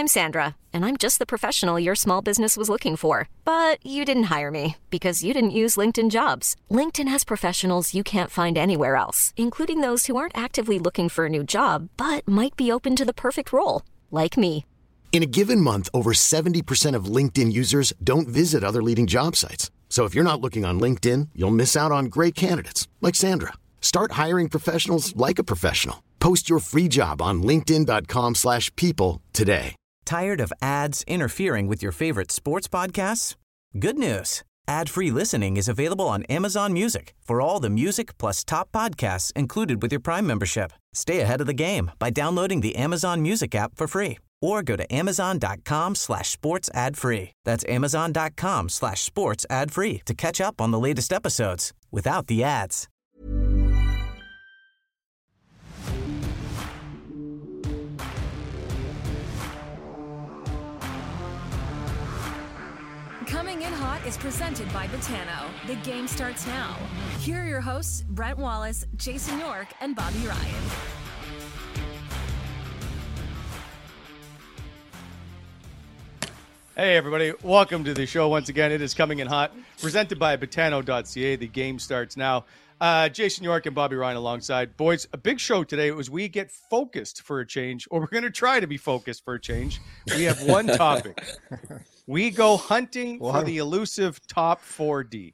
I'm Sandra, and I'm just the professional your small business was looking for. But you didn't hire me because you didn't use LinkedIn Jobs. LinkedIn has professionals you can't find anywhere else, including those who aren't actively looking for a new job, but might be open to the perfect role, like me. In a given month, over 70% of LinkedIn users don't visit other leading job sites. So if you're not looking on LinkedIn, you'll miss out on great candidates like Sandra. Start hiring professionals like a professional. Post your free job on linkedin.com/people today. Tired of ads interfering with your favorite sports podcasts? Good news. Ad-free listening is available on Amazon Music for all the music plus top podcasts included with your Prime membership. Stay ahead of the game by downloading the Amazon Music app for free or go to amazon.com/sports ad free. That's amazon.com/sports ad free to catch up on the latest episodes without the ads. Coming in Hot is presented by Betano. The game starts now. Here are your hosts, Brent Wallace, Jason York, and Bobby Ryan. Hey everybody, welcome to the show once again. It is Coming in Hot, presented by Betano.ca. The game starts now. Jason York and Bobby Ryan alongside. Boys, a big show today. It was we get focused for a change, or we're going to try to be focused for a change. We have one topic. We go hunting for the elusive top 4D.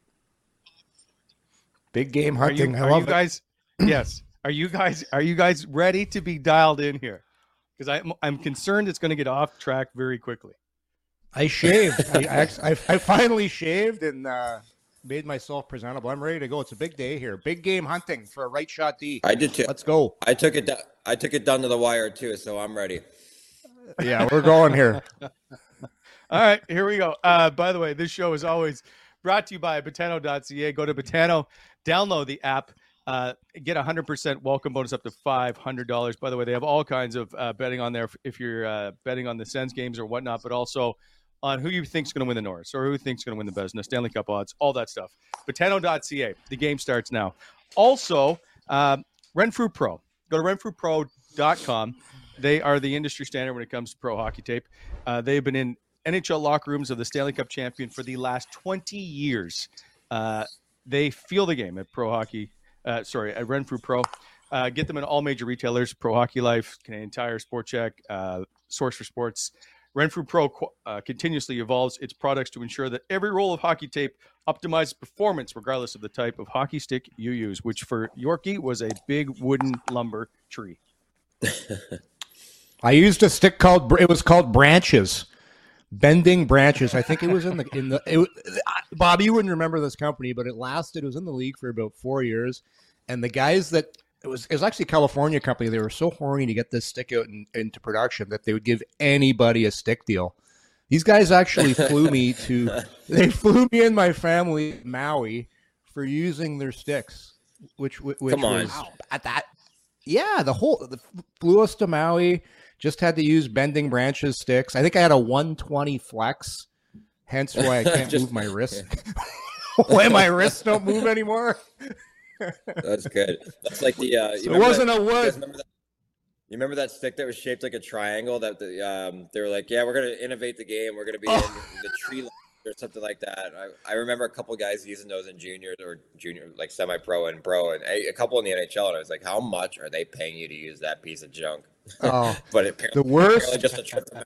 Big game hunting. Are you guys? Yes. Are you guys ready to be dialed in here? Because I'm concerned it's going to get off track very quickly. I shaved. I finally shaved and made myself presentable. I'm ready to go. It's a big day here. Big game hunting for a right shot D. I did too. Let's go. I took it down to the wire too, so I'm ready. Yeah, we're going here. All right, here we go. By the way, this show is always brought to you by Betano.ca. Go to Betano, download the app, get 100% welcome bonus up to $500. By the way, they have all kinds of betting on there if you're betting on the Sens games or whatnot, but also on who you think is going to win the Norris or who you think is going to win the Vezina, Stanley Cup odds, all that stuff. Betano.ca. The game starts now. Also, Renfrew Pro. Go to renfrewpro.com. They are the industry standard when it comes to pro hockey tape. They've been in NHL locker rooms of the Stanley Cup champion for the last 20 years. They feel the game at at Renfrew Pro. Get them in all major retailers: Pro Hockey Life, Canadian Tire, Sport Check, Source for Sports. Renfrew Pro continuously evolves its products to ensure that every roll of hockey tape optimizes performance regardless of the type of hockey stick you use, which for Yorkie was a big wooden lumber tree. I used a stick called Branches. Bending Branches. I think it was Bob, you wouldn't remember this company, but it was in the league for about 4 years. And the guys it was actually a California company. They were so horny to get this stick out into production that they would give anybody a stick deal. These guys actually flew me and my family to Maui for using their sticks, which Come on. was at that. Yeah, flew us to Maui. Just had to use Bending Branches sticks. I think I had a 120 flex, hence why I can't move my wrist. Why my wrists don't move anymore. That's good. That's like the. It wasn't a wood. You remember that stick that was shaped like a triangle? That they were like, yeah, we're gonna innovate the game. We're gonna be in the tree line or something like that. I remember a couple guys using those in junior, like semi-pro and pro, and a couple in the NHL. And I was like, how much are they paying you to use that piece of junk? Oh, but apparently, the worst. Just a trip to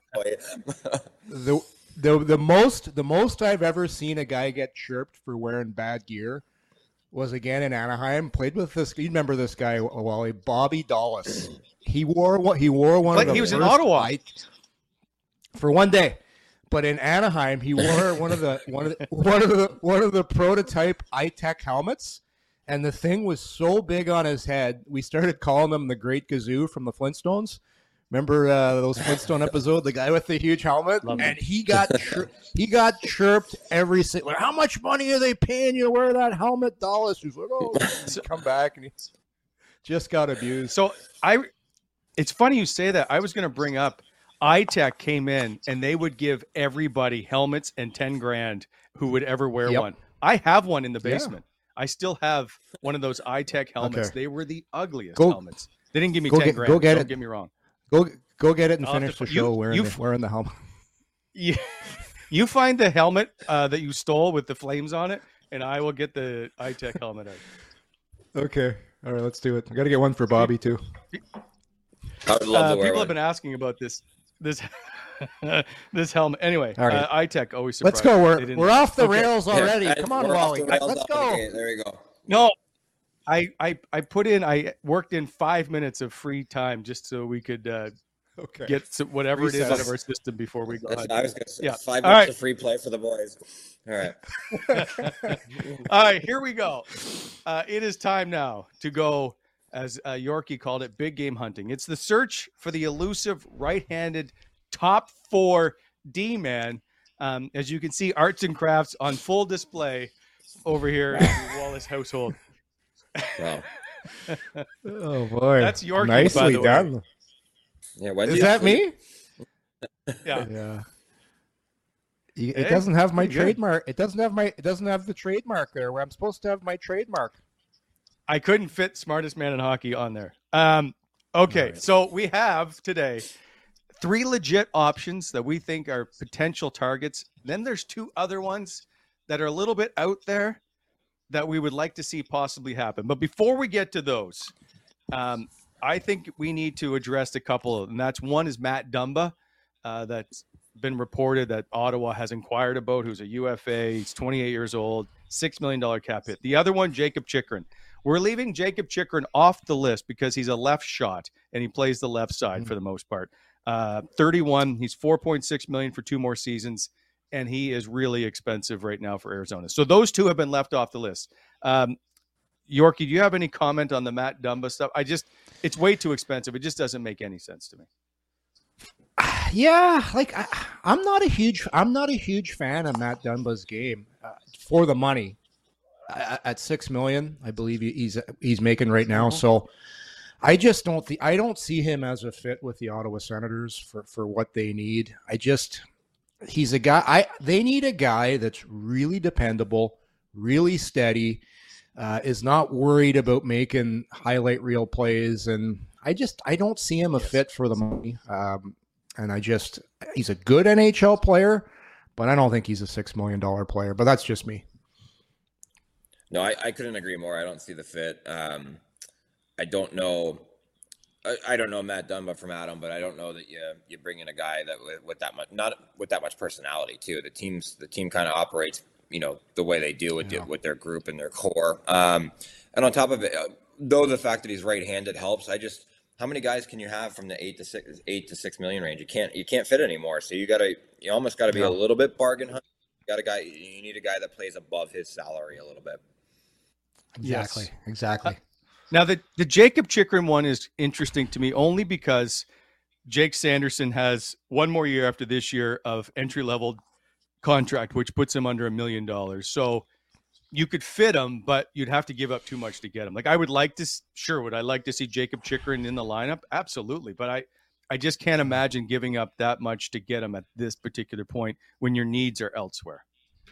the most I've ever seen a guy get chirped for wearing bad gear was again in Anaheim. Played with this. You remember this guy, Wally? Bobby Dallas. He wore one of the. He was in Ottawa for one day, but in Anaheim he wore one of the prototype iTech helmets. And the thing was so big on his head, we started calling him the Great Gazoo from the Flintstones. Remember those Flintstone episodes, the guy with the huge helmet? And he got chirped every single. How much money are they paying you to wear that helmet, Dallas? He's like, oh, come back, and he just got abused. So it's funny you say that. I was going to bring up iTech came in and they would give everybody helmets and $10,000 who would ever wear one. I have one in the basement. I still have one of those iTech helmets. Okay. They were the ugliest helmets. They didn't give me $10,000. Go get it. Don't get me wrong. Go Go get it and I'll have finish to- the show you- wearing the helmet. You find the helmet that you stole with the flames on it, and I will get the iTech helmet out. Okay. All right, let's do it. I got to get one for Bobby too. I would love to wear People one. have been asking about this this helmet. Anyway, All right. iTech always Let's surprised go. me. They didn't- We're off the Okay. rails already. Yeah, Come on, we're off Wally. the rails Let's off the go. gate. There we go. No, I worked in 5 minutes of free time just so we could Okay. get whatever it is Reset. out of our system before we go. That's on. what I was going to say. Yeah. 5 All minutes right. of free play for the boys. All right. All right, here we go. It is time now to go, as Yorkie called it, big game hunting. It's the search for the elusive right-handed top 4 D-man. As you can see, arts and crafts on full display over here in the Wallace household. Wow. Oh boy. That's Yorkie, Nicely by the way. done. Yeah, when do Is you that sleep? me? Yeah. Yeah. Hey, It doesn't have my pretty good. trademark. It doesn't have the trademark there where I'm supposed to have my trademark. I couldn't fit smartest man in hockey on there. Okay, so we have today 3 legit options that we think are potential targets. Then there's 2 other ones that are a little bit out there that we would like to see possibly happen. But before we get to those, I think we need to address a couple, and that's one is Matt Dumba, that's been reported that Ottawa has inquired about, who's a UFA. He's 28 years old, $6 million cap hit. The other one, Jacob Chychrun. We're leaving Jacob Chychrun off the list because he's a left shot and he plays the left side for the most part. 31, he's $4.6 million for 2 more seasons, and he is really expensive right now for Arizona. So those 2 have been left off the list. Yorkie, do you have any comment on the Matt Dumba stuff? It's way too expensive. It just doesn't make any sense to me. Yeah, like I'm not a huge fan of Matt Dunba's game for the money. At $6 million, I believe he's making right now. So I just don't see him as a fit with the Ottawa Senators for what they need. He's a guy. They need a guy that's really dependable, really steady, is not worried about making highlight reel plays, and I don't see him a fit for the money. And he's a good NHL player, but I don't think he's a $6 million player. But that's just me. No, I couldn't agree more. I don't see the fit. I don't know. I don't know Matt Dumba from Adam, but I don't know that you bring in a guy that with that much, not with that much personality too. The team kind of operates, the way they do with their group and their core. And on top of it, though the fact that he's right-handed helps, how many guys can you have from the 8 to 6 million range? You can't fit anymore. So you almost got to be a little bit bargain hunt. You need a guy that plays above his salary a little bit. Exactly. Now, the Jacob Chychrun one is interesting to me only because Jake Sanderson has 1 more year after this year of entry-level contract, which puts him under $1 million. So you could fit him, but you'd have to give up too much to get him. Like would I like to see Jacob Chychrun in the lineup? Absolutely. But I just can't imagine giving up that much to get him at this particular point when your needs are elsewhere.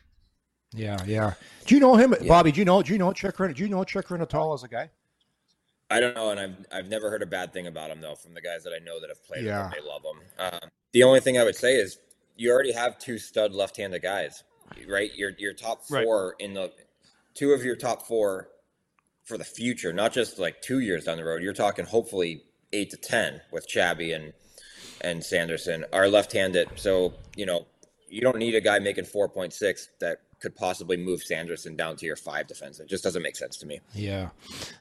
Yeah. Do you know him, Bobby? Do you know Chychrun? Do you know Chychrun at all as a guy? I don't know, and I've never heard a bad thing about him though from the guys that I know that have played with him. They love him. The only thing I would say is you already have 2 stud left-handed guys, right? Your top 4 in the 2 of your top 4 for the future, not just like 2 years down the road. You're talking hopefully 8 to 10 with Chabby and Sanderson are left-handed. So you don't need a guy making 4.6 that could possibly move Sanderson down to your 5 defense. It just doesn't make sense to me. Yeah.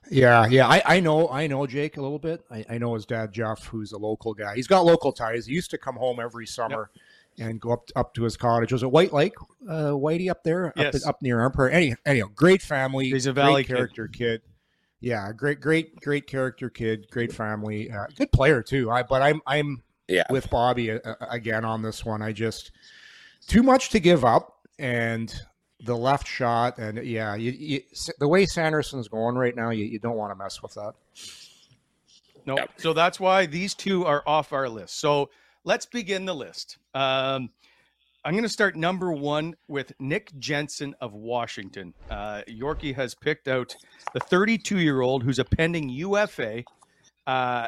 I know Jake a little bit. I know his dad, Jeff, who's a local guy. He's got local ties. He used to come home every summer and go up to his cottage. Was it White Lake, Whitey up there? Yes. Up near Emperor. Anyhow, great family. He's a Valley great character kid. Yeah, great character kid, great family. Good player too. I'm with Bobby again on this one. Too much to give up. And the left shot, and the way Sanderson's going right now, you don't want to mess with that. No, so that's why these 2 are off our list. So let's begin the list. I'm going to start number 1 with Nick Jensen of Washington. Yorkie has picked out the 32-year-old who's a pending UFA.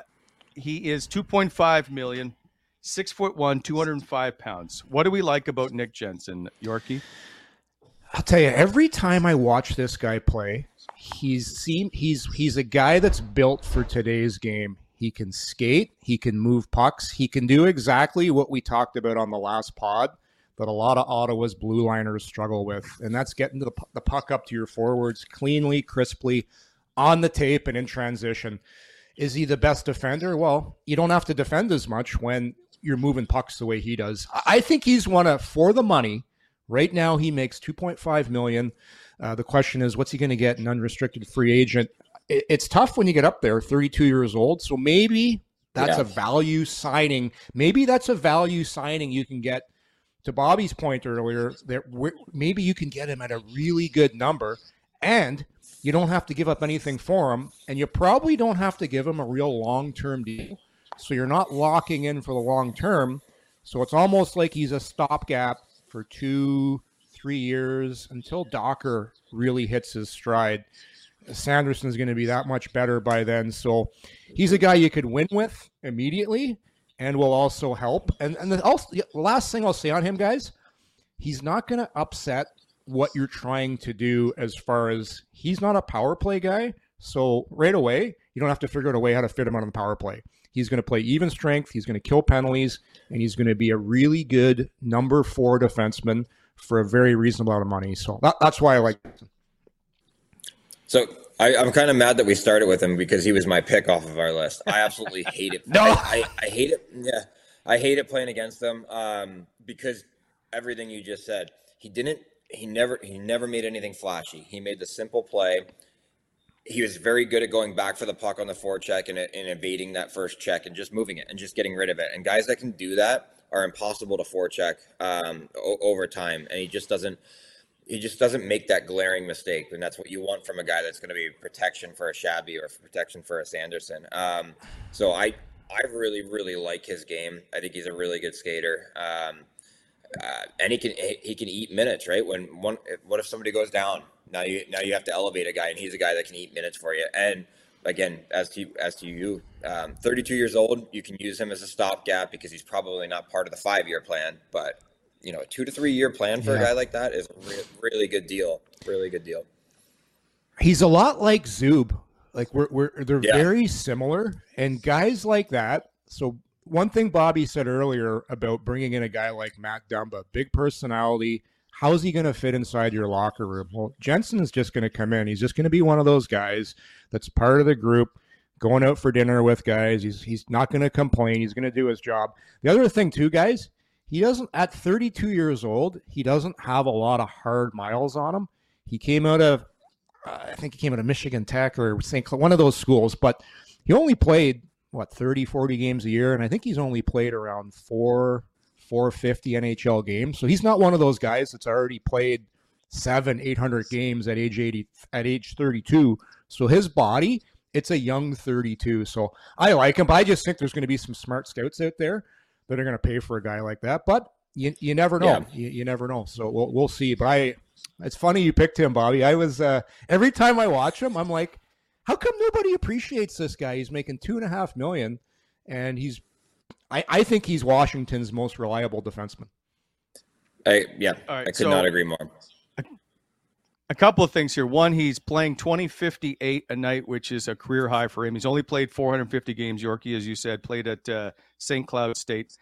He is 2.5 million, 6'1", 205 pounds. What do we like about Nick Jensen, Yorkie? I'll tell you, every time I watch this guy play, he's a guy that's built for today's game. He can skate, he can move pucks, he can do exactly what we talked about on the last pod that a lot of Ottawa's blue liners struggle with, and that's getting the puck up to your forwards cleanly, crisply, on the tape and in transition. Is he the best defender? Well, you don't have to defend as much when you're moving pucks the way he does. I think he's for the money. Right now, he makes $2.5 million. The question is, what's he going to get an unrestricted free agent? It's tough when you get up there, 32 years old. So maybe that's a value signing. Maybe that's a value signing you can get. To Bobby's point earlier, maybe you can get him at a really good number, and you don't have to give up anything for him, and you probably don't have to give him a real long-term deal. So you're not locking in for the long term. So it's almost like he's a stopgap for 2-3 years until Docker really hits his stride. Sanderson's going to be that much better by then. So he's a guy you could win with immediately and will also help. And the last thing I'll say on him, guys, he's not going to upset what you're trying to do as far as he's not a power play guy. So right away, you don't have to figure out a way how to fit him on the power play. He's going to play even strength. He's going to kill penalties, and he's going to be a really good number 4 defenseman for a very reasonable amount of money. So that's why I like him. So I'm kind of mad that we started with him because he was my pick off of our list. I absolutely hate it. No, I hate it. Yeah, I hate it playing against them because everything you just said. He never made anything flashy. He made the simple play. He was very good at going back for the puck on the forecheck and evading that first check and just moving it and just getting rid of it. And guys that can do that are impossible to forecheck over time. And he just doesn't make that glaring mistake. And that's what you want from a guy that's going to be protection for a Shabby or protection for a Sanderson. So I really, really like his game. I think he's a really good skater. And he can eat minutes, right? What if somebody goes down? Now you have to elevate a guy, and he's a guy that can eat minutes for you. And again, as to you, 32 years old, you can use him as a stopgap because he's probably not part of the 5-year plan. But a 2 to 3 year plan for a guy like that is a really good deal. Really good deal. He's a lot like Zub. Like they're very similar, and guys like that. So one thing Bobby said earlier about bringing in a guy like Matt Dumba, big personality. How's he going to fit inside your locker room? Well, Jensen is just going to come in. He's just going to be one of those guys that's part of the group, going out for dinner with guys. He's not going to complain. He's going to do his job. The other thing, too, guys, he doesn't, at 32 years old, he doesn't have a lot of hard miles on him. He came out of, I think he came out of Michigan Tech or St. Clair, one of those schools, but he only played, 30, 40 games a year, and I think he's only played around 450 NHL games. So he's not one of those guys that's already played 700-800 games at age 32. So his body, it's a young 32. So I like him, but I just think there's going to be some smart scouts out there that are going to pay for a guy like that. But you never know. Yeah. You never know. So we'll see. But it's funny you picked him, Bobby. I was every time I watch him, I'm like, how come nobody appreciates this guy? He's making $2.5 million, and I think he's Washington's most reliable defenseman. I could not agree more. A couple of things here. One, he's playing 20.58 a night, which is a career high for him. He's only played 450 games. Yorkie, as you said, played at St. Cloud State.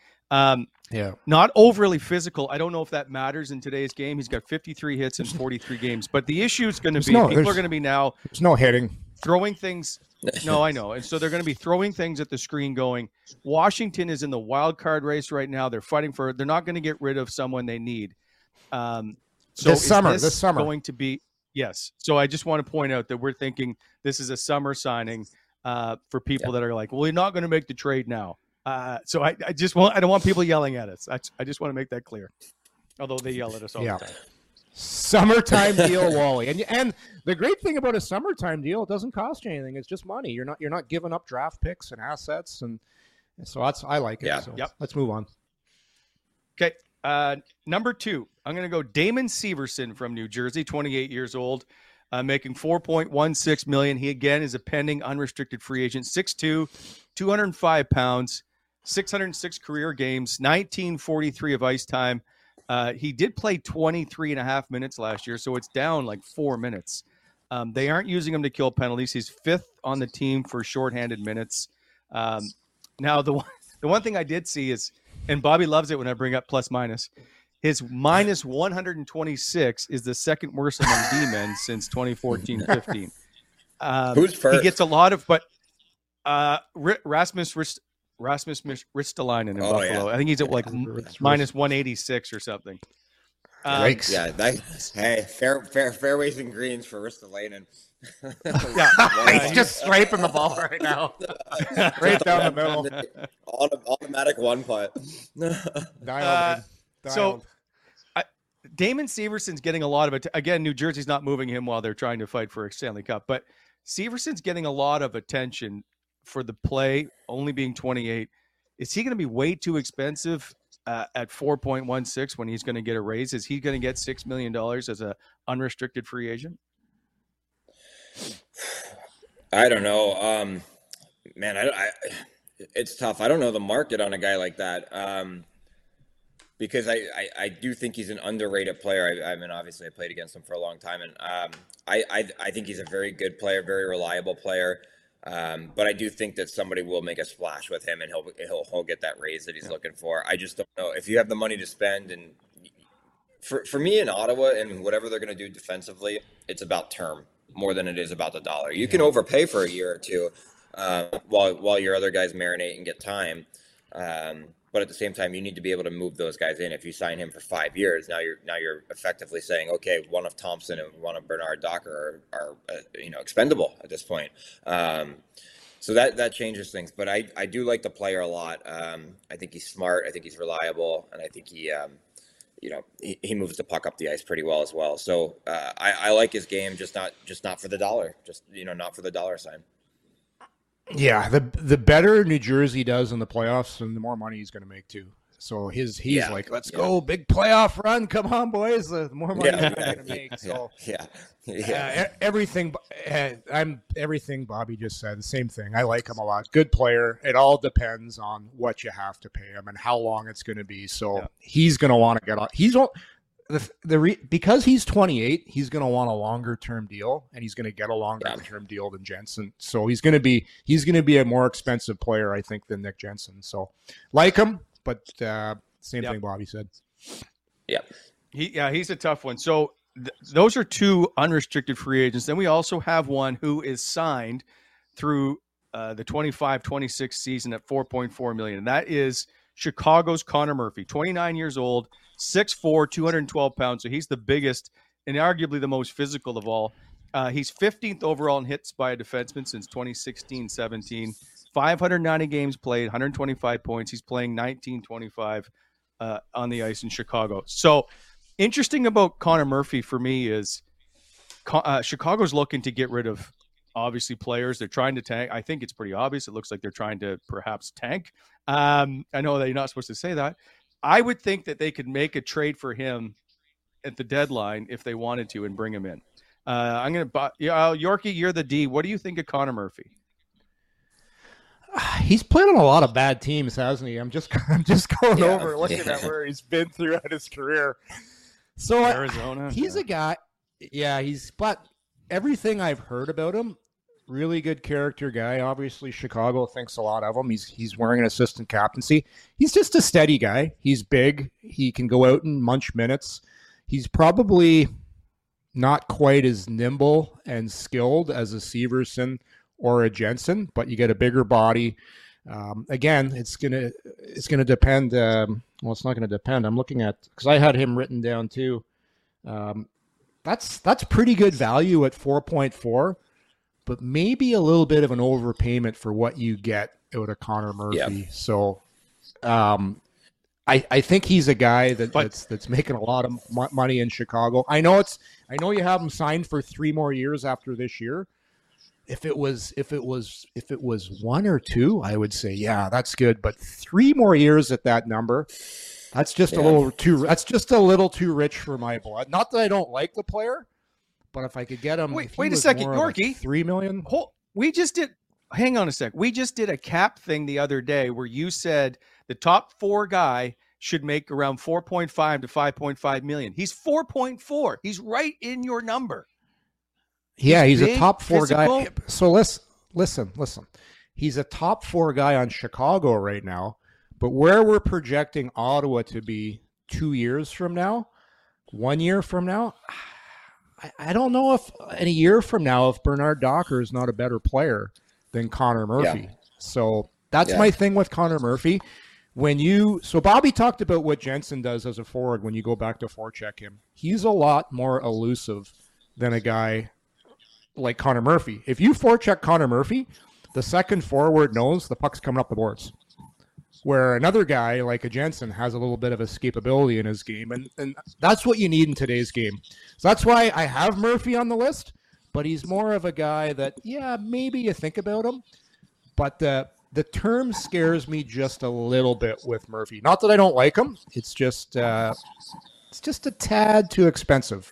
Not overly physical. I don't know if that matters in today's game. He's got 53 hits in 43 games. But the issue is going to be people are going to be now. There's no hitting. Throwing things. No, I know. And so they're going to be throwing things at the screen going, Washington is in the wild card race right now. They're fighting for it. They're not going to get rid of someone they need. So this summer. Going to be, yes. So I just want to point out that we're thinking this is a summer signing for people that are like, well, you're not going to make the trade now. So I don't want people yelling at us. I just want to make that clear. Although they yell at us all the time. Summertime deal, Wally. And the great thing about a summertime deal, it doesn't cost you anything. It's just money. You're not giving up draft picks and assets, and so I like it. Yeah. So let's move on. Okay. Number 2, I'm going to go Damon Severson from New Jersey, 28 years old. making $4.16 million. He again is a pending unrestricted free agent, 6'2", 205 pounds, 606 career games, 1943 of ice time. He did play 23 and a half minutes last year, so it's down like 4 minutes. They aren't using him to kill penalties. He's 5th on the team for shorthanded minutes. Now, the one thing I did see is, and Bobby loves it when I bring up plus minus, his minus 126 is the second worst among D-men since 2014-15. Who's first? He gets a lot of, but Rasmus Ristolainen in Buffalo. Yeah. I think he's at like minus 186 or something. Hey, fairways and greens for Ristolainen. He's just scraping the ball right now. Right down the middle. Automatic one putt. Dialed. So Damon Severson's getting a lot of it. Again, New Jersey's not moving him while they're trying to fight for a Stanley Cup, but Severson's getting a lot of attention for the play, only being 28. Is he going to be way too expensive at 4.16 when he's going to get a raise? Is he going to get $6 million as an unrestricted free agent? I don't know. Man, it's tough. I don't know the market on a guy like that. Because I do think he's an underrated player. I mean, obviously I played against him for a long time, and I think he's a very good player, very reliable player. But I do think that somebody will make a splash with him, and he'll get that raise that he's looking for. I just don't know if you have the money to spend. And for me in Ottawa and whatever they're going to do defensively, it's about term more than it is about the dollar. You can overpay for a year or two while your other guys marinate and get time. But at the same time, you need to be able to move those guys in. If you sign him for 5 years, now you're effectively saying, okay, one of Thompson and one of Bernard Docker are expendable at this point. So that changes things. But I do like the player a lot. I think he's smart. I think he's reliable, and I think he moves the puck up the ice pretty well as well. So I like his game, just not for the dollar. Not for the dollar sign. Yeah, the better New Jersey does in the playoffs, and the more money he's going to make too. So he's like, let's go, big playoff run, come on, boys. The more money he's going to make. So everything Bobby just said, the same thing. I like him a lot. Good player. It all depends on what you have to pay him and how long it's going to be. So he's going to want to get on. Because he's 28, he's going to want a longer term deal, and he's going to get a longer term deal than Jensen. So he's going to be a more expensive player, I think, than Nick Jensen. So like him, but same thing Bobby said. Yeah, he's a tough one. So those are two unrestricted free agents. Then we also have one who is signed through the 25-26 season at $4.4 million, and that is Chicago's Connor Murphy, 29 years old. 6'4", 212 pounds, so he's the biggest and arguably the most physical of all. He's 15th overall in hits by a defenseman since 2016-17. 590 games played, 125 points. He's playing 19-25 on the ice in Chicago. So interesting about Connor Murphy for me is Chicago's looking to get rid of, obviously, players. They're trying to tank. I think it's pretty obvious. It looks like they're trying to perhaps tank. I know that you're not supposed to say that. I would think that they could make a trade for him at the deadline if they wanted to and bring him in. I'm going to Yorkie, you're the D. What do you think of Connor Murphy? He's played on a lot of bad teams, hasn't he? I'm just going over looking at where he's been throughout his career. So Arizona. He's a guy. Yeah, but everything I've heard about him, really good character guy. Obviously, Chicago thinks a lot of him. He's wearing an assistant captaincy. He's just a steady guy. He's big. He can go out and munch minutes. He's probably not quite as nimble and skilled as a Severson or a Jensen, but you get a bigger body. Again, it's gonna depend. Well, it's not gonna depend. I'm looking at, because I had him written down too. That's pretty good value at 4.4. But maybe a little bit of an overpayment for what you get out of Connor Murphy. Yeah. So I think he's a guy that's making a lot of money in Chicago. I know you have him signed for 3 more years after this year. If it was 1 or 2, I would say, yeah, that's good. But 3 more years at that number, that's just a little too rich for my blood. Not that I don't like the player, But if I could get him, Wait a second, Yorkie. 3 million. Hang on a sec. We just did a cap thing the other day where you said the top 4 guy should make around 4.5 to 5.5 million. He's 4.4. He's right in your number. Yeah, he's big, a top 4 physical. guy. So listen. He's a top 4 guy on Chicago right now, but where we're projecting Ottawa to be 2 years from now, 1 year from now, I don't know if in a year from now, if Bernard Docker is not a better player than Connor Murphy. Yeah. So that's my thing with Connor Murphy. So Bobby talked about what Jensen does as a forward when you go back to forecheck him. He's a lot more elusive than a guy like Connor Murphy. If you forecheck Connor Murphy, the second forward knows the puck's coming up the boards. Where another guy like a Jensen has a little bit of escapability in his game. And that's what you need in today's game. So that's why I have Murphy on the list, but he's more of a guy that, maybe you think about him, but the term scares me just a little bit with Murphy. Not that I don't like him. It's just a tad too expensive.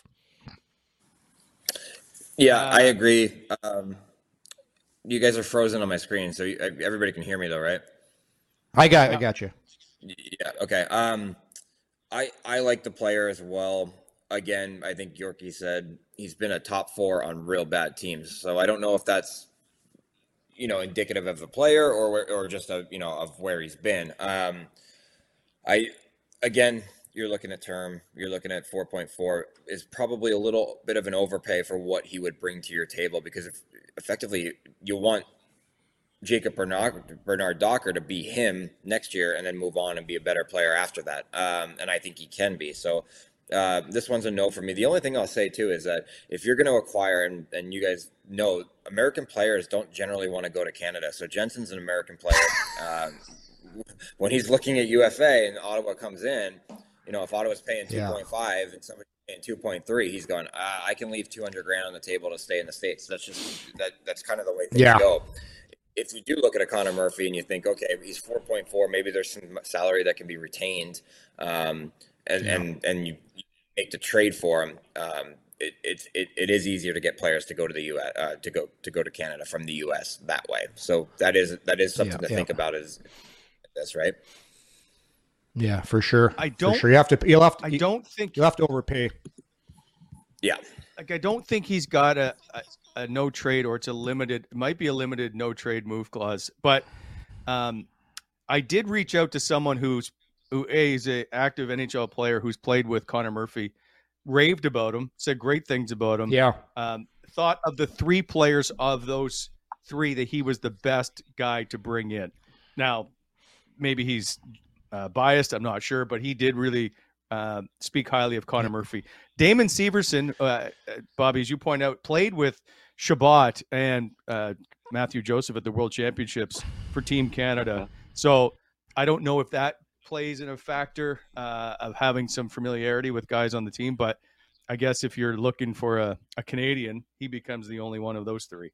Yeah, I agree. You guys are frozen on my screen, so everybody can hear me though, right? I got you. Yeah. Okay. I like the player as well. Again, I think Yorkie said he's been a top 4 on real bad teams. So I don't know if that's, indicative of the player or just of where he's been. You're looking at term. You're looking at 4.4 is probably a little bit of an overpay for what he would bring to your table, because if effectively you want Jacob Bernard Docker to be him next year and then move on and be a better player after that. And I think he can be. So this one's a no for me. The only thing I'll say too is that if you're going to acquire, and you guys know, American players don't generally want to go to Canada. So Jensen's an American player. When he's looking at UFA and Ottawa comes in, if Ottawa's paying 2.5 and somebody's paying 2.3, he's going, I can leave $200,000 on the table to stay in the States. That's just that's kind of the way things go. If you do look at a Connor Murphy and you think, okay, he's 4.4, maybe there's some salary that can be retained, and you make the trade for him, it is easier to get players to go to the U.S. to go to Canada from the U.S. that way. So that is something to think about. Is this right? Yeah, for sure. You'll have to overpay. Yeah. Like, I don't think he's got a no trade, or it might be a limited no trade move clause. But I did reach out to someone who is an active NHL player who's played with Connor Murphy, raved about him, said great things about him. Yeah. Thought of the 3 players of those 3 that he was the best guy to bring in. Now, maybe he's biased, I'm not sure, but he did really speak highly of Connor Murphy. Damon Severson, Bobby, as you point out, played with Shabbat and Matthew Joseph at the World Championships for Team Canada. So I don't know if that plays in a factor of having some familiarity with guys on the team, but I guess if you're looking for a Canadian, he becomes the only one of those 3.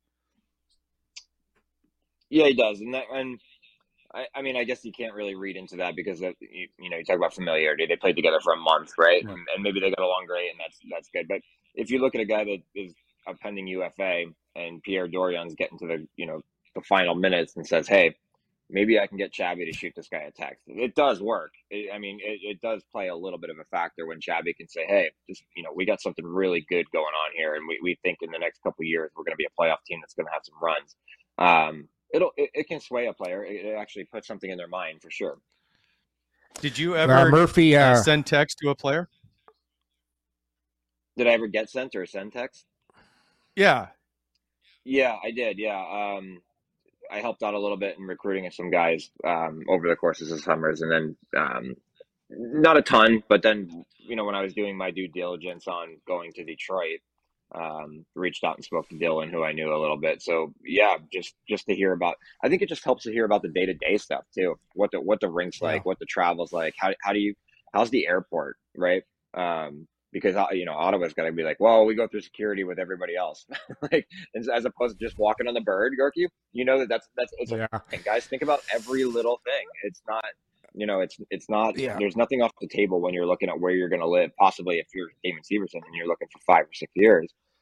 Yeah, he does. And I mean, I guess you can't really read into that because you talk about familiarity. They played together for a month, right? Right. And maybe they got along great, and that's good. But if you look at a guy that is a pending UFA and Pierre Dorian's getting to the final minutes and says, "Hey, maybe I can get Chabby to shoot this guy a text." It does work. It does play a little bit of a factor when Chabby can say, "Hey, we got something really good going on here, and we think in the next couple of years we're going to be a playoff team that's going to have some runs." It can sway a player. It actually puts something in their mind for sure. Did you ever Murphy send text to a player? Did I ever get sent or send text? Yeah. Yeah, I did. Yeah. I helped out a little bit in recruiting some guys over the courses of summers, and then not a ton, but then, when I was doing my due diligence on going to Detroit, reached out and spoke to Dylan, who I knew a little bit. So yeah, just to hear about, I think it just helps to hear about the day-to-day stuff too. What the rink's like, what the travel's like, how's the airport, right? Because Ottawa's got to be like, well, we go through security with everybody else, like as opposed to just walking on the bird, Yorkie. And guys, think about every little thing. It's not, it's not. Yeah. There's nothing off the table when you're looking at where you're going to live. Possibly if you're Damon Severson and you're looking for 5 or 6 years,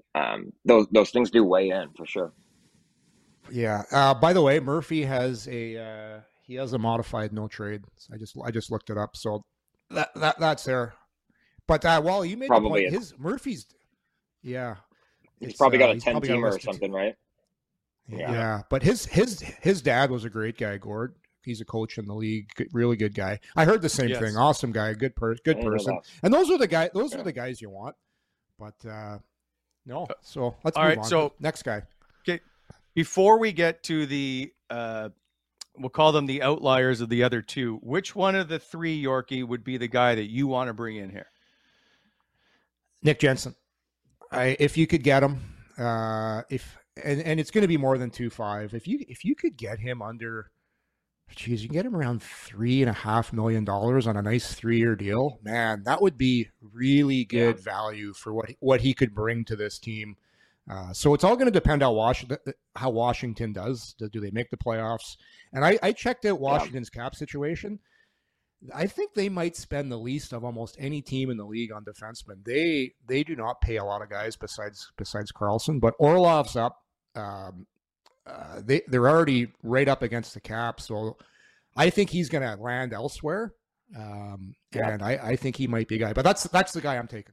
those things do weigh in for sure. Yeah. By the way, Murphy has a modified no trade. I just looked it up, so that's there. But Wally, you made Probably the point. His Murphy's, yeah, he's probably got a 10-teamer or something, right? Yeah. But his dad was a great guy, Gord. He's a coach in the league, really good guy. I heard the same thing. Awesome guy, good person. And those are the guys you want. But no. So let's move on. So next guy. Okay. Before we get to the we'll call them the outliers of the other two, which one of the three, Yorkie, would be the guy that you want to bring in here? Nick Jensen. If you could get him, and it's going to be more than 2.5. If you could get him under, you can get him around $3.5 million on a nice 3-year deal. Man, that would be really good value for what he could bring to this team. So it's all going to depend how Washington does. Do they make the playoffs? And I checked out Washington's cap situation. I think they might spend the least of almost any team in the league on defensemen. They do not pay a lot of guys besides Karlsson, but Orlov's up. They're already right up against the cap, so I think he's going to land elsewhere. And I think he might be a guy, but that's the guy I'm taking.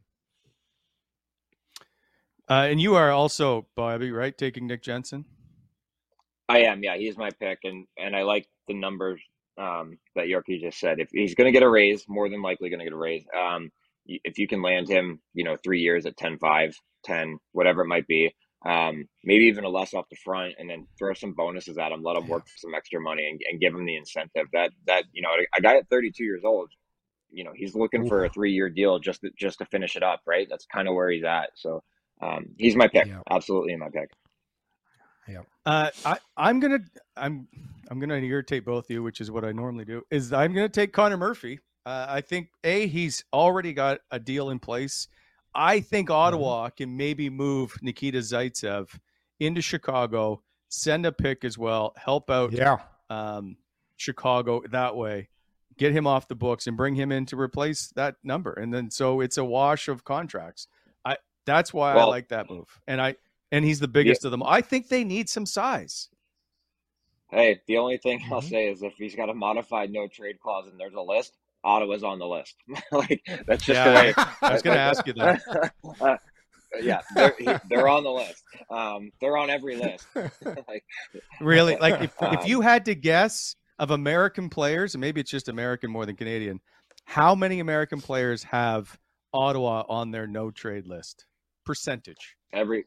And you are also, Bobby, right, taking Nick Jensen? I am, yeah. He's my pick, and I like the numbers that Yorkie just said. If he's going to get a raise, more than likely going to get a raise. If you can land him, 3 years at 10.5, 10, whatever it might be, maybe even a less off the front, and then throw some bonuses at him, let him work for some extra money, and give him the incentive. That a guy at 32 years old, he's looking for a 3-year deal just to finish it up, right? That's kind of where he's at. So he's my pick, absolutely my pick. Yeah. I'm gonna irritate both of you, which is what I normally do. Is I'm gonna take Connor Murphy. I think he's already got a deal in place. I think Ottawa can maybe move Nikita Zaitsev into Chicago, send a pick as well, help out Chicago that way, get him off the books and bring him in to replace that number, and then so it's a wash of contracts. That's why I like that move, and he's the biggest of them. I think they need some size. Hey, the only thing I'll say is if he's got a modified no trade clause and there's a list, Ottawa's on the list. That's just the way. I was going to ask you that. They're on the list. They're on every list. Really? If you had to guess of American players, and maybe it's just American more than Canadian, how many American players have Ottawa on their no trade list? Percentage. Every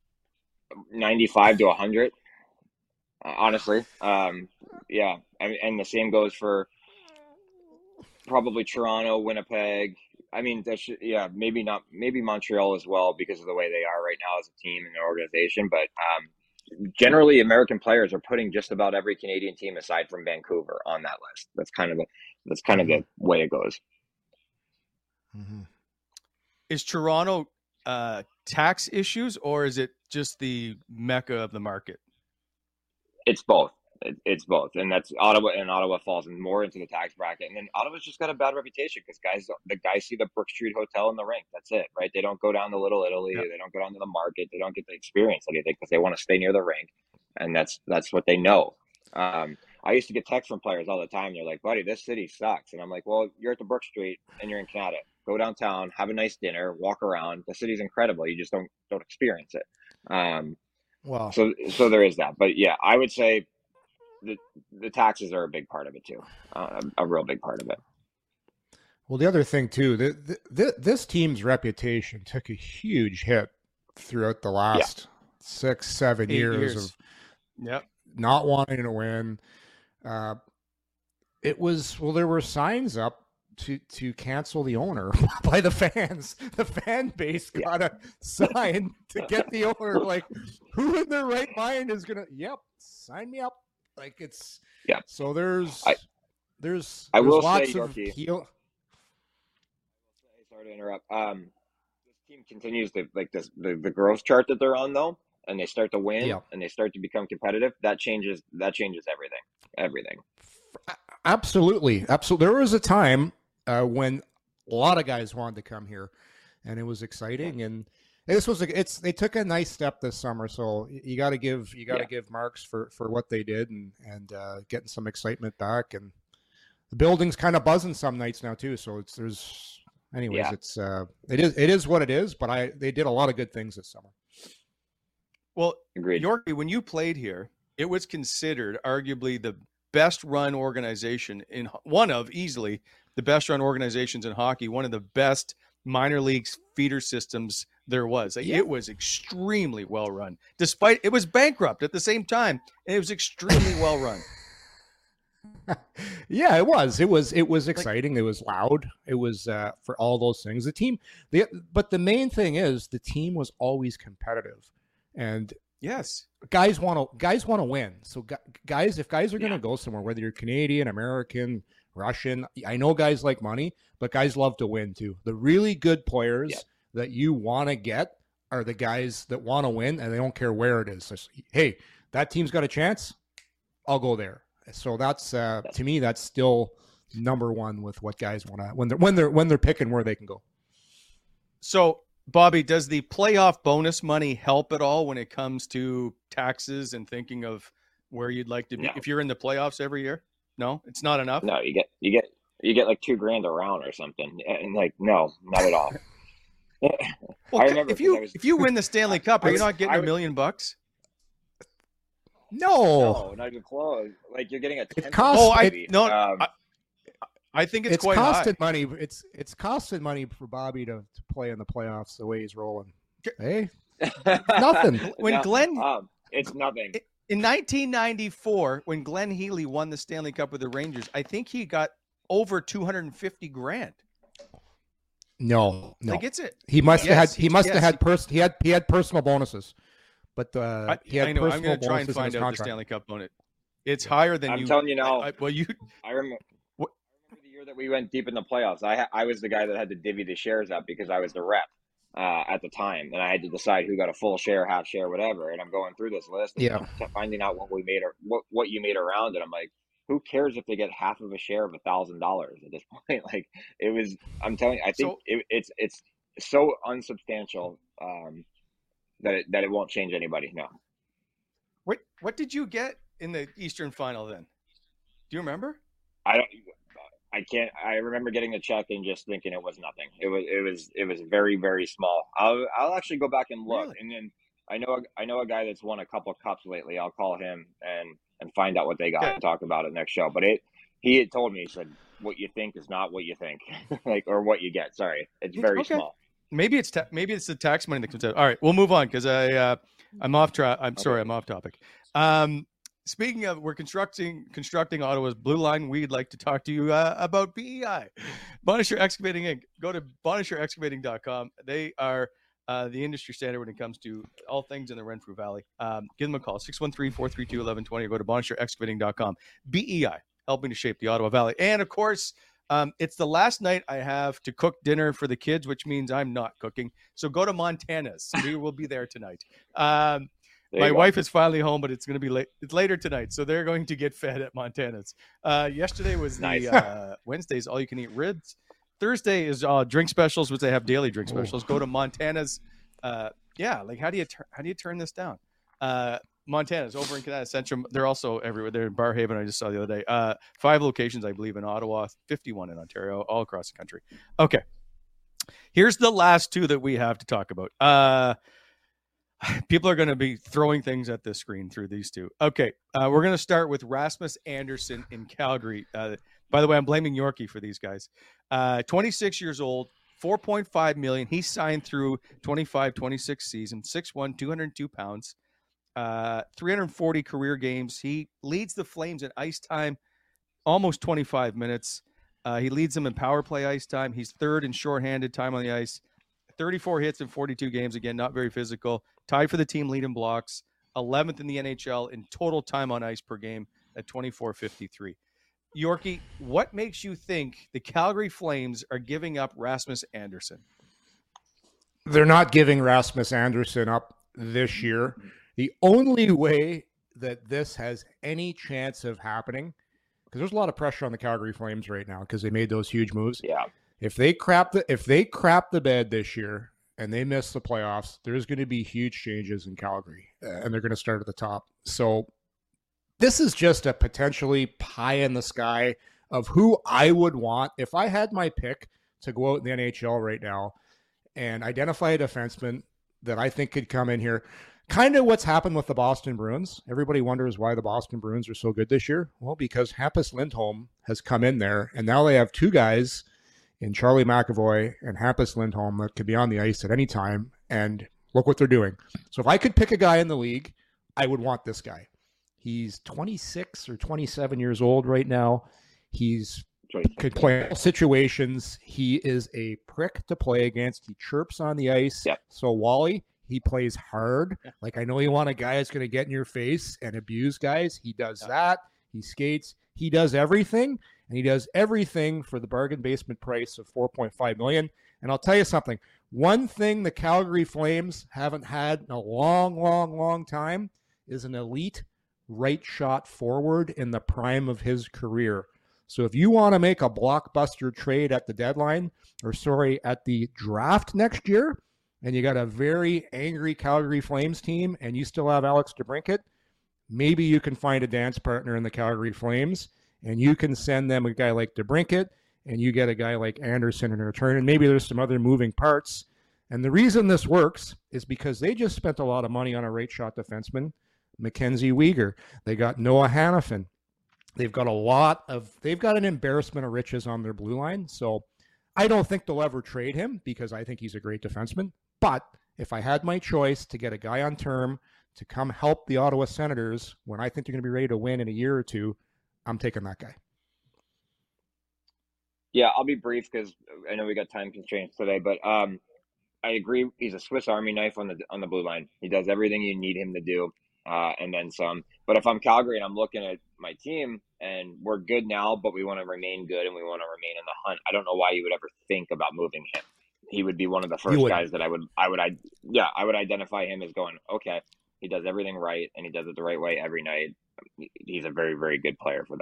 95 to 100. Honestly, and the same goes for probably Toronto, Winnipeg. I mean, maybe Montreal as well because of the way they are right now as a team and an organization. But generally, American players are putting just about every Canadian team aside from Vancouver on that list. That's kind of the way it goes. Mm-hmm. Is Toronto tax issues, or is it just the mecca of the market? It's both. It's both, and that's Ottawa. And Ottawa falls more into the tax bracket. And then Ottawa's just got a bad reputation because the guys see the Brook Street Hotel in the rink. That's it, right? They don't go down to Little Italy. Yep. They don't go down to the market. They don't get the experience anything because they want to stay near the rink, and that's what they know. I used to get texts from players all the time. They're like, "Buddy, this city sucks," and I'm like, "Well, you're at the Brook Street and you're in Canada. Go downtown, have a nice dinner, walk around. The city's incredible. You just don't experience it." Wow. So there is that, but yeah, I would say the taxes are a big part of it too, a real big part of it. Well, the other thing too, this team's reputation took a huge hit throughout the last 6-7 years of not wanting to win. There were signs up to cancel the owner by the fans. The fan base got a sign to get the owner. Like, who in their right mind is gonna? Yep, sign me up. Like it's So there's lots of heel. Sorry to interrupt. This team continues to the growth chart that they're on though, and they start to win and they start to become competitive. That changes everything. Absolutely. There was a time when a lot of guys wanted to come here, and it was exciting. And They took a nice step this summer, so you got to give marks for what they did and getting some excitement back, and the building's kind of buzzing some nights now too. So it is what it is. But they did a lot of good things this summer. Well, agreed. Yorkie, when you played here, it was considered arguably the best run organization easily the best run organizations in hockey, one of the best minor leagues feeder systems there was. It was extremely well run, despite it was bankrupt at the same time. And it was extremely well run. Yeah, it was exciting. It was loud. It was for all those things. But the main thing is the team was always competitive, and yes, guys want to win. So guys, if guys are going to go somewhere, whether you're Canadian, American, Russian, I know guys like money, but guys love to win too. The really good players that you want to get are the guys that want to win, and they don't care where it is. So, hey, that team's got a chance, I'll go there. So that's to me, that's still number one with what guys want to when they're picking where they can go. So, Bobby, does the playoff bonus money help at all when it comes to taxes and thinking of where you'd like to be if you're in the playoffs every year? No, it's not enough. No, you get like $2,000 a round or something, and like no, not at all. Well, I remember if you win the Stanley Cup, are you not getting $1 million? No, not even close. Like you're getting a 10. I think it's quite costed high. money. It's costed money for Bobby to play in the playoffs the way he's rolling. Hey, nothing. It's nothing. In 1994, when Glenn Healy won the Stanley Cup with the Rangers, I think he got over $250,000. No. Like it's it. He must have had personal bonuses, but he had. I know. I'm going to try and find out the Stanley Cup bonus. It's higher than I'm telling you now. I remember the year that we went deep in the playoffs. I was the guy that had to divvy the shares up because I was the rep at the time, and I had to decide who got a full share, half share, whatever. And I'm going through this list, and finding out what we made or what you made around it. I'm like, who cares if they get half of a share of $1,000 at this point? Like it was. I'm telling you, I think it's so unsubstantial that it won't change anybody. No. What did you get in the Eastern Final then? Do you remember? I can't. I remember getting a check and just thinking it was nothing. It was very, very small. I'll actually go back and look, and then I know a guy that's won a couple of cups lately. I'll call him and find out what they got and talk about it next show. But he had told me, he said, what you think is not what you think, like, or what you get. Sorry, it's very small. Maybe it's the tax money that comes out. All right, we'll move on because I'm off track. Sorry, I'm off topic. Speaking of, we're constructing Ottawa's Blue Line. We'd like to talk to you about BEI, Bonnechere Excavating Inc. Go to BonnechereExcavating.com. They are the industry standard when it comes to all things in the Renfrew Valley. Give them a call, 613-432-1120, or go to BonnechereExcavating.com. BEI, helping to shape the Ottawa Valley. And, of course, it's the last night I have to cook dinner for the kids, which means I'm not cooking. So go to Montana's. We will be there tonight. My wife is finally home, but it's going to be late. It's later tonight, so they're going to get fed at Montana's. Yesterday was the Wednesday's all-you-can-eat ribs. Thursday is drink specials, which they have daily drink specials. Go to Montana's. How do you turn this down? Montana's over in Canada Centrum. They're also everywhere. They're in Barhaven. I just saw the other day. 5 locations, I believe, in Ottawa, 51 in Ontario, all across the country. Okay, here's the last 2 that we have to talk about. People are going to be throwing things at the screen through these 2. Okay, we're going to start with Rasmus Andersson in Calgary. By the way, I'm blaming Yorkie for these guys. 26 years old, $4.5 million. He signed through 25-26 season, 6'1", 202 pounds, 340 career games. He leads the Flames in ice time, almost 25 minutes. He leads them in power play ice time. He's 3rd in shorthanded time on the ice. 34 hits in 42 games. Again, not very physical. Tied for the team lead in blocks. 11th in the NHL in total time on ice per game at 24.53. Yorkie, what makes you think the Calgary Flames are giving up Rasmus Andersson? They're not giving Rasmus Andersson up this year. The only way that this has any chance of happening, because there's a lot of pressure on the Calgary Flames right now because they made those huge moves. Yeah. If they crap the bed this year and they miss the playoffs, there's going to be huge changes in Calgary, and they're going to start at the top. So this is just a potentially pie in the sky of who I would want if I had my pick to go out in the NHL right now and identify a defenseman that I think could come in here. Kind of what's happened with the Boston Bruins. Everybody wonders why the Boston Bruins are so good this year. Well, because Hampus Lindholm has come in there, and now they have two guys in Charlie McAvoy and Hampus Lindholm that could be on the ice at any time, and look what they're doing. So if I could pick a guy in the league, I would want this guy. He's 26 or 27 years old right now. He's could play in all situations. He is a prick to play against. He chirps on the ice. Yep. So Wally, he plays hard. Like, I know you want a guy that's going to get in your face and abuse guys. He does that. He skates. He does everything, and he does everything for the bargain basement price of $4.5 million. And I'll tell you something. One thing the Calgary Flames haven't had in a long time is an elite right shot forward in the prime of his career. So if you want to make a blockbuster trade at the deadline, at the draft next year, and you got a very angry Calgary Flames team and you still have Alex DeBrincat, maybe you can find a dance partner in the Calgary Flames and you can send them a guy like DeBrincat and you get a guy like Anderson in return, and maybe there's some other moving parts. And the reason this works is because they just spent a lot of money on a right shot defenseman, Mackenzie Weegar. They got Noah Hannafin. They've got an embarrassment of riches on their blue line. So I don't think they'll ever trade him because I think he's a great defenseman. But if I had my choice to get a guy on term to come help the Ottawa Senators when I think they're going to be ready to win in a year or two, I'm taking that guy. Yeah, I'll be brief because I know we got time constraints today, but I agree. He's a Swiss Army knife on the blue line. He does everything you need him to do, and then some. But if I'm Calgary and I'm looking at my team and we're good now, but we want to remain good and we want to remain in the hunt, I don't know why you would ever think about moving him. He would be one of the first guys that I would identify him as going, okay, he does everything right and he does it the right way every night. He's a very, very good player for that.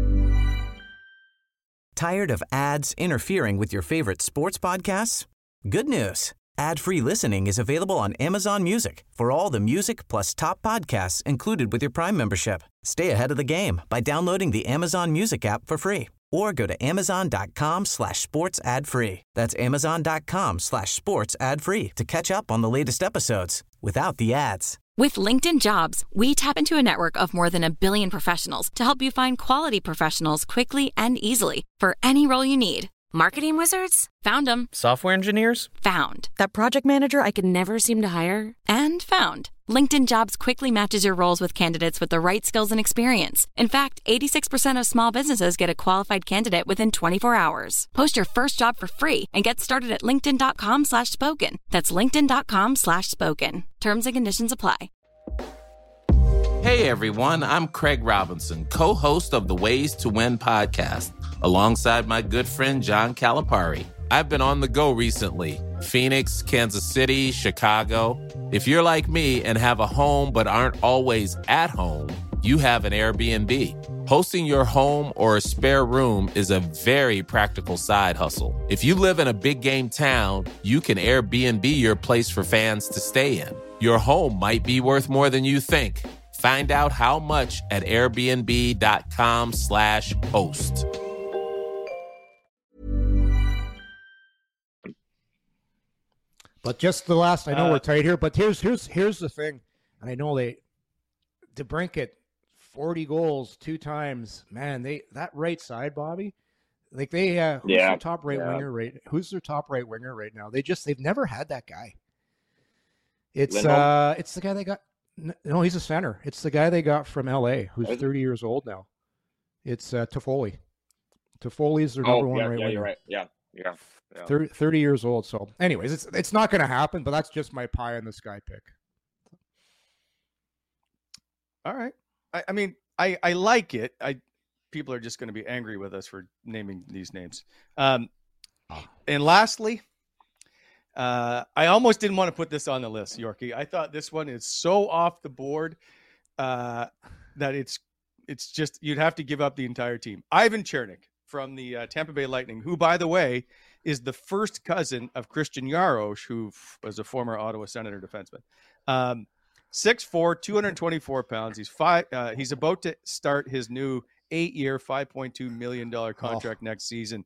Tired of ads interfering with your favorite sports podcasts? Good news. Ad-free listening is available on Amazon Music for all the music plus top podcasts included with your Prime membership. Stay ahead of the game by downloading the Amazon Music app for free or go to amazon.com/sports ad free. That's amazon.com/sports ad free to catch up on the latest episodes without the ads. With LinkedIn Jobs, we tap into a network of more than 1 billion professionals to help you find quality professionals quickly and easily for any role you need. Marketing wizards? Found them. Software engineers? Found. That project manager I could never seem to hire? And found. LinkedIn Jobs quickly matches your roles with candidates with the right skills and experience. In fact, 86% of small businesses get a qualified candidate within 24 hours. Post your first job for free and get started at linkedin.com/spoken. That's linkedin.com/spoken. Terms and conditions apply. Hey everyone, I'm Craig Robinson, co-host of the Ways to Win podcast, alongside my good friend John Calipari. I've been on the go recently. Phoenix, Kansas City, Chicago. If you're like me and have a home but aren't always at home, you have an Airbnb. Hosting your home or a spare room is a very practical side hustle. If you live in a big game town, you can Airbnb your place for fans to stay in. Your home might be worth more than you think. Find out how much at airbnb.com/host. But just the last, I know we're tight here, but here's the thing. And I know DeBrincat, 40 goals 2 times. Man, that right side, Bobby. Like who's their top right winger who's their top right winger right now? They've never had that guy. It's the guy they got. No, he's a center. It's the guy they got from LA who's 30 years old now. It's Toffoli. Toffoli's their number one right winger. You're right. Yeah. 30 years old. So anyways, it's not going to happen, but that's just my pie in the sky pick. All right. I mean, I like it. People are just going to be angry with us for naming these names. And lastly, I almost didn't want to put this on the list, Yorkie. I thought this one is so off the board that it's just you'd have to give up the entire team. Ivan Chernik from the Tampa Bay Lightning, who, by the way, is the first cousin of Christian Jaros, who was a former Ottawa Senator defenseman. 6'4", 224 pounds. He's about to start his new 8-year, $5.2 million contract next season.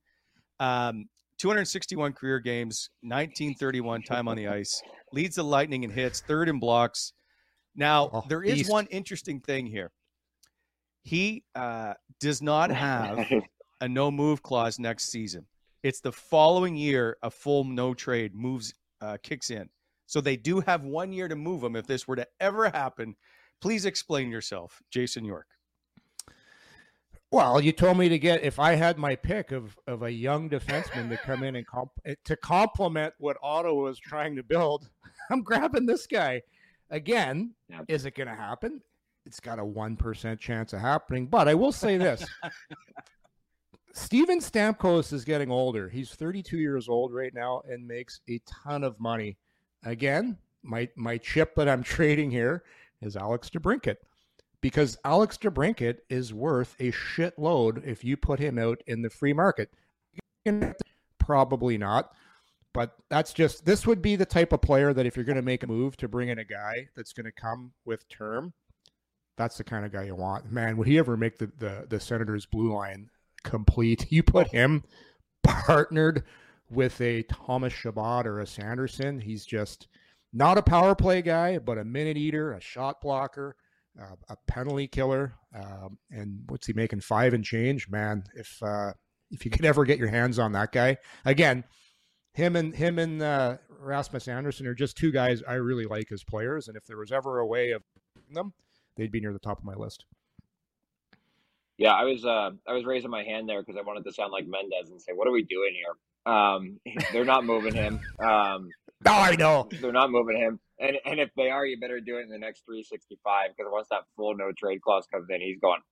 261 career games, 1931 time on the ice. Leads the Lightning in hits, third in blocks. Now, there is one interesting thing here. He does not have a no-move clause next season. It's the following year a full no-trade kicks in. So they do have 1 year to move him if this were to ever happen. Please explain yourself, Jason York. Well, you told me if I had my pick of a young defenseman to come in and to complement what Ottawa is trying to build, I'm grabbing this guy. Again, is it going to happen? It's got a 1% chance of happening. But I will say this. Steven Stamkos is getting older. He's 32 years old right now and makes a ton of money. Again, my chip that I'm trading here is Alex DeBrincat. Because Alex DeBrincat is worth a shitload if you put him out in the free market. Probably not. But this would be the type of player that if you're going to make a move to bring in a guy that's going to come with term, that's the kind of guy you want. Man, would he ever make the Senators' blue line complete? You put him partnered with a Thomas Chabot or a Sanderson. He's just not a power play guy, but a minute eater, a shot blocker, a penalty killer. And what's he making? 5 and change, man. If you could ever get your hands on that guy, again, him and Rasmus Andersson are just two guys I really like as players. And if there was ever a way of them, they'd be near the top of my list. Yeah, I was raising my hand there because I wanted to sound like Mendez and say, "What are we doing here?" They're not moving him. No, I know they're not moving him. And if they are, you better do it in the next 365 because once that full no trade clause comes in, he's going,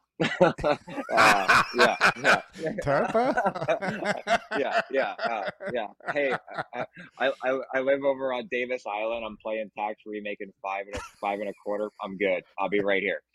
yeah. Tarpa? yeah. Hey, I live over on Davis Island. I'm playing tax free, making five and a quarter. I'm good. I'll be right here.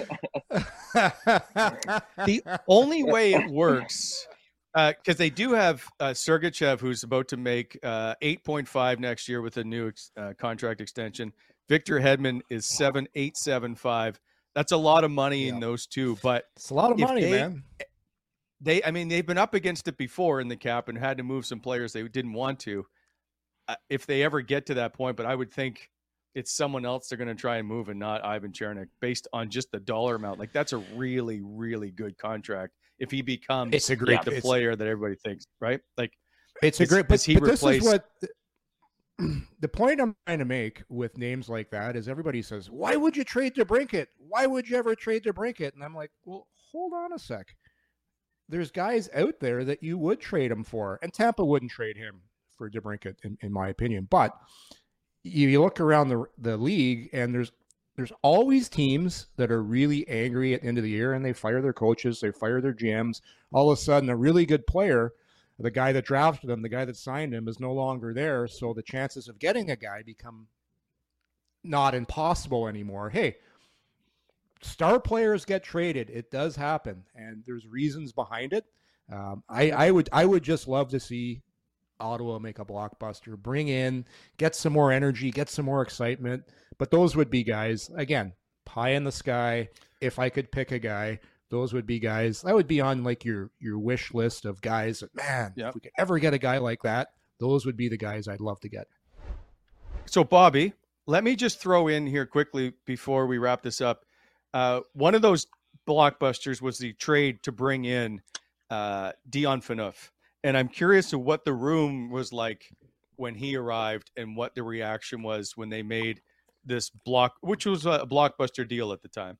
The only way it works, because they do have Sergachev, who's about to make 8.5 next year with a new contract extension. Victor Hedman is 7.875. That's a lot of money in those two, but it's a lot of money, man. They've been up against it before in the cap and had to move some players they didn't want to. If they ever get to that point, but I would think it's someone else they're going to try and move and not Ivan Chernik based on just the dollar amount. Like that's a really, really good contract. If he becomes the player that everybody thinks, right? Like it's a great, but this is what the point I'm trying to make with names like that is everybody says, why would you trade DeBrincat? Why would you ever trade DeBrincat? And I'm like, well, hold on a sec. There's guys out there that you would trade him for, and Tampa wouldn't trade him for DeBrincat, in my opinion. But you look around the league, and there's always teams that are really angry at the end of the year, and they fire their coaches, they fire their GMs. All of a sudden, a really good player, the guy that drafted him, the guy that signed him, is no longer there. So the chances of getting a guy become not impossible anymore. Hey, star players get traded. It does happen, and there's reasons behind it. I would just love to see Ottawa make a blockbuster, bring in, get some more energy, get some more excitement. But those would be guys, again, pie in the sky. If I could pick a guy, those would be guys that would be on like your wish list of guys that, man, if we could ever get a guy like that, those would be the guys I'd love to get. So, Bobby, let me just throw in here quickly before we wrap this up. One of those blockbusters was the trade to bring in Dion Phaneuf. And I'm curious to what the room was like when he arrived and what the reaction was when they made this which was a blockbuster deal at the time.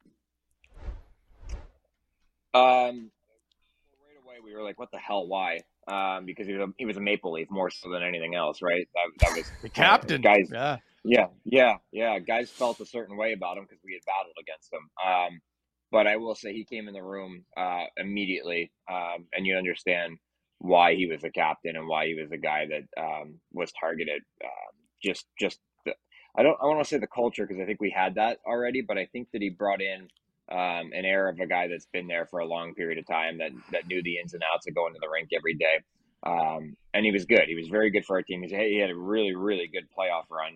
Right away we were like, what the hell, why? Because he was a Maple Leaf more so than anything else, right? That was the captain. Guys, yeah. Guys felt a certain way about him because we had battled against him. But I will say he came in the room immediately, and you understand why he was the captain and why he was the guy that was targeted. I want to say the culture because I think we had that already, but I think that he brought in an air of a guy that's been there for a long period of time that knew the ins and outs of going to the rink every day. And he was good. He was very good for our team. He had a really, really good playoff run.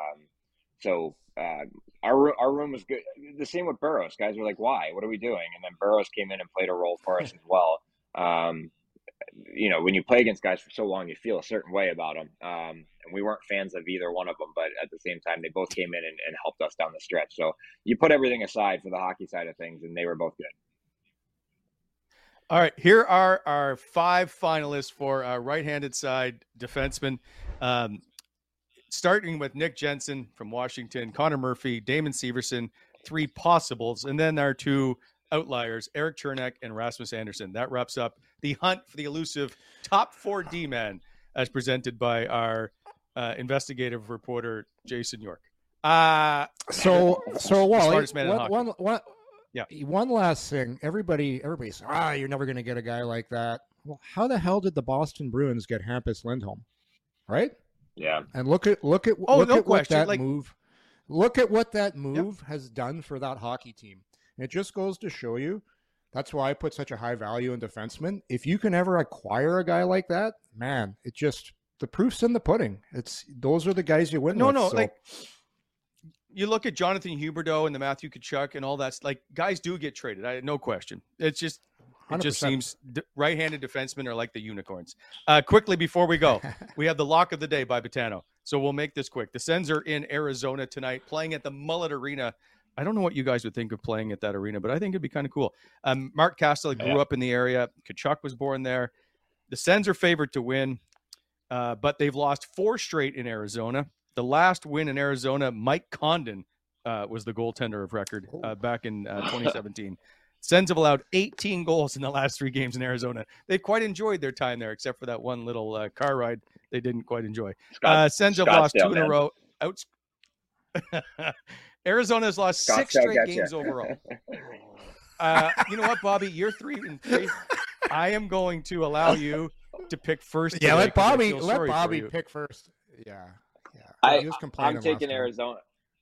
Our room was good. The same with Burroughs. Guys were like, why? What are we doing? And then Burroughs came in and played a role for us as well. When you play against guys for so long, you feel a certain way about them. And we weren't fans of either one of them, but at the same time, they both came in and helped us down the stretch. So you put everything aside for the hockey side of things, and they were both good. All right, here are our 5 finalists for our right-handed side defensemen. Starting with Nick Jensen from Washington, Connor Murphy, Damon Severson, 3 possibles, and then our 2 outliers, Eric Chernak and Rasmus Andersson. That wraps up the hunt for the elusive top 4 D-man as presented by our investigative reporter, Jason York. So Wally, smartest man in hockey. One last thing. Everybody's you're never going to get a guy like that. Well, how the hell did the Boston Bruins get Hampus Lindholm? Right? Yeah. And look at what that move has done for that hockey team. And it just goes to show you, that's why I put such a high value in defensemen. If you can ever acquire a guy like that, man, the proof's in the pudding. Those are the guys you win with. Like you look at Jonathan Huberdeau and the Matthew Tkachuk and all that, like guys do get traded. No question. It just 100%. Seems right-handed defensemen are like the unicorns. Quickly before we go, we have the lock of the day by Botano. So we'll make this quick. The Sens are in Arizona tonight, playing at the Mullet Arena. I don't know what you guys would think of playing at that arena, but I think it'd be kind of cool. Mark Castell grew up in the area. Tkachuk was born there. The Sens are favored to win, but they've lost 4 straight in Arizona. The last win in Arizona, Mike Condon was the goaltender of record back in 2017. Sens have allowed 18 goals in the last 3 games in Arizona. They quite enjoyed their time there, except for that one little car ride they didn't quite enjoy. Sens have lost 2 in a row. Arizona has lost 6 straight games overall. You know what, Bobby? You're 3-3. I am going to allow you to pick first. Yeah, let Bobby pick first. Yeah. I'm taking Arizona.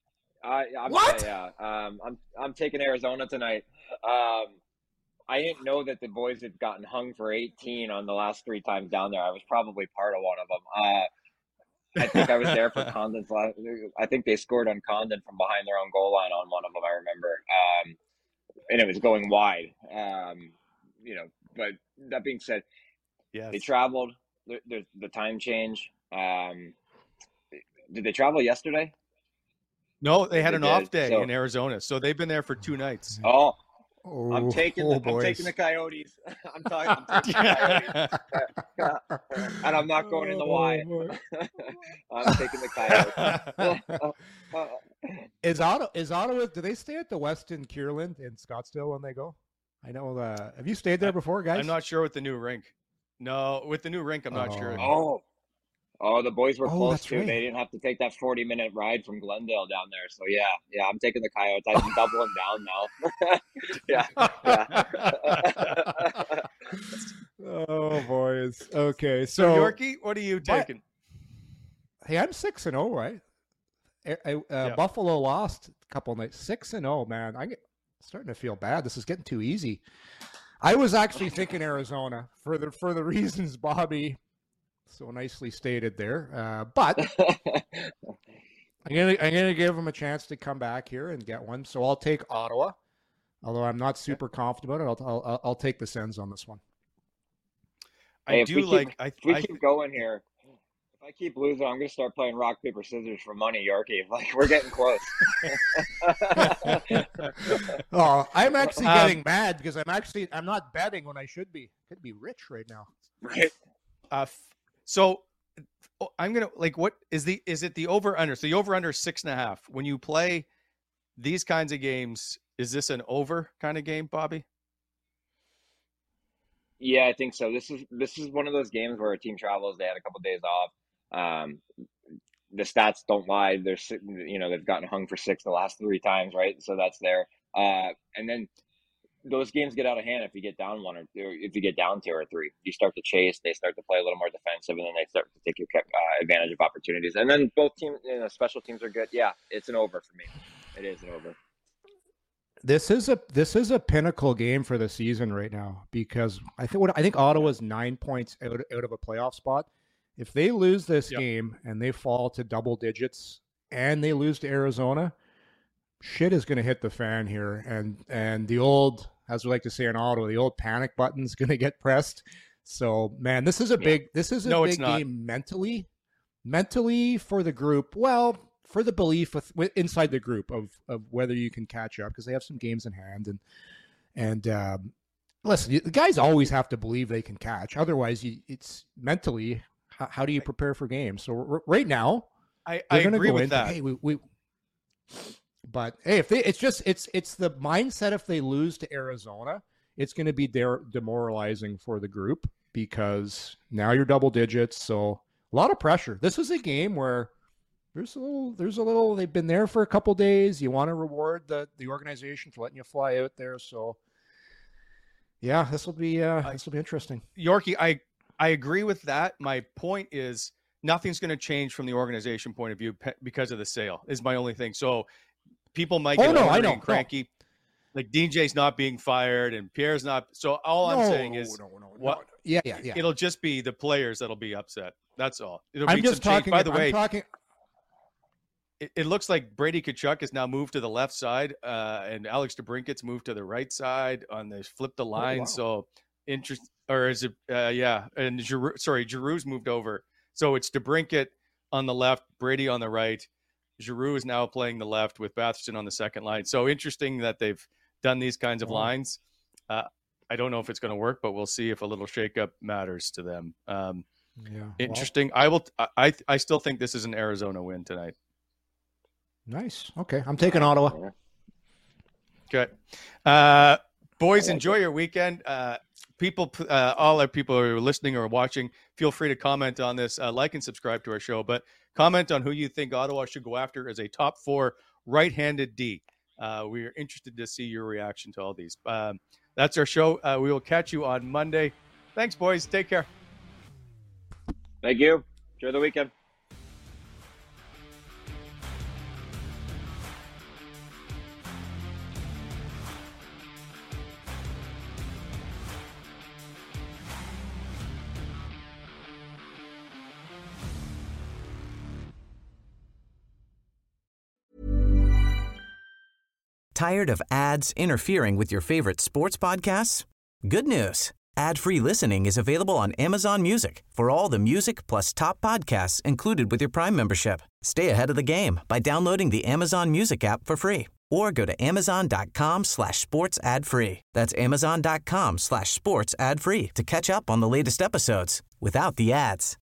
I'm taking Arizona tonight. I didn't know that the boys had gotten hung for 18 on the last 3 times down there. I was probably part of one of them. I think I was there for Condon's last. I think they scored on Condon from behind their own goal line on one of them. I remember, and it was going wide. But that being said, they traveled. The time change. Did they travel yesterday? No, they had an off day in Arizona, so they've been there for 2 nights. I'm taking the Coyotes. I'm taking the Coyotes. And I'm not going in the Y. I'm taking the Coyotes. Is Ottawa, do they stay at the Westin Kierland in Scottsdale when they go? I know. Have you stayed there before, guys? I'm not sure with the new rink. No, with the new rink, I'm not sure. The boys were close too. Right. They didn't have to take that 40-minute ride from Glendale down there. So yeah, I'm taking the Coyotes. I'm doubling down now. Oh, boys. Okay, so Yorkie, what are you taking? Hey, I'm 6-0, right? Buffalo lost a couple nights. 6-0, man. I'm starting to feel bad. This is getting too easy. I was actually thinking Arizona for the reasons Bobby so nicely stated there, but I'm gonna give them a chance to come back here and get one. So I'll take Ottawa, although I'm not super confident about it. I'll take the Sens on this one. If we keep going here, if I keep losing, I'm gonna start playing rock paper scissors for money, Yorkie. Like we're getting close. I'm actually getting mad because I'm not betting when I should be. Could be rich right now. Right. So I'm going to is it the over under? So the over under is 6.5. When you play these kinds of games, is this an over kind of game, Bobby? Yeah, I think so. This is one of those games where a team travels. They had a couple of days off. The stats don't lie. They've gotten hung for 6 the last 3 times, right? So that's there. And then those games get out of hand if you get down 1 or if you get down 2 or 3. You start to chase. They start to play a little more defensive, and then they start to take advantage of opportunities. And then both teams, special teams are good. Yeah, it's an over for me. It is an over. This is a pinnacle game for the season right now, because I think Ottawa's 9 points out of a playoff spot. If they lose this game and they fall to double digits and they lose to Arizona, shit is going to hit the fan here, and the old, as we like to say in Ottawa, the old panic button's going to get pressed. So, man, this is a big game mentally for the group. Well, for the belief with inside the group of whether you can catch up, because they have some games in hand, and listen, the guys always have to believe they can catch. Otherwise, it's mentally, how do you prepare for games? So right now, I agree with that. Hey, but hey, it's the mindset. If they lose to Arizona, it's going to be demoralizing for the group, because now you're double digits. So a lot of pressure. This is a game where there's a little, they've been there for a couple days. You want to reward the organization for letting you fly out there. So yeah, this will be interesting. Yorkie, I agree with that. My point is nothing's going to change from the organization point of view because of the sale is my only thing. So people might get cranky. Like DJ's not being fired and Pierre's not. So all I'm saying is Yeah. It'll just be the players that'll be upset. That's all. I'm just talking. By the way, it looks like Brady Tkachuk has now moved to the left side, and Alex DeBrincat's moved to the right side on the flip the line. Oh, wow. So interest, or is it? And Giroux's moved over. So it's DeBrincat on the left, Brady on the right. Giroux is now playing the left with Batherson on the second line. So interesting that they've done these kinds of lines. I don't know if it's going to work, but we'll see if a little shakeup matters to them. Interesting. Well, I still think this is an Arizona win tonight. Nice. Okay. I'm taking Ottawa. Okay. Boys, enjoy your weekend. People, all our people who are listening or watching, feel free to comment on this, like and subscribe to our show, but comment on who you think Ottawa should go after as a top 4 right-handed D. We are interested to see your reaction to all these. That's our show. We will catch you on Monday. Thanks, boys. Take care. Thank you. Enjoy the weekend. Tired of ads interfering with your favorite sports podcasts? Good news. Ad-free listening is available on Amazon Music for all the music plus top podcasts included with your Prime membership. Stay ahead of the game by downloading the Amazon Music app for free or go to amazon.com/sports ad free. That's amazon.com/sports ad free to catch up on the latest episodes without the ads.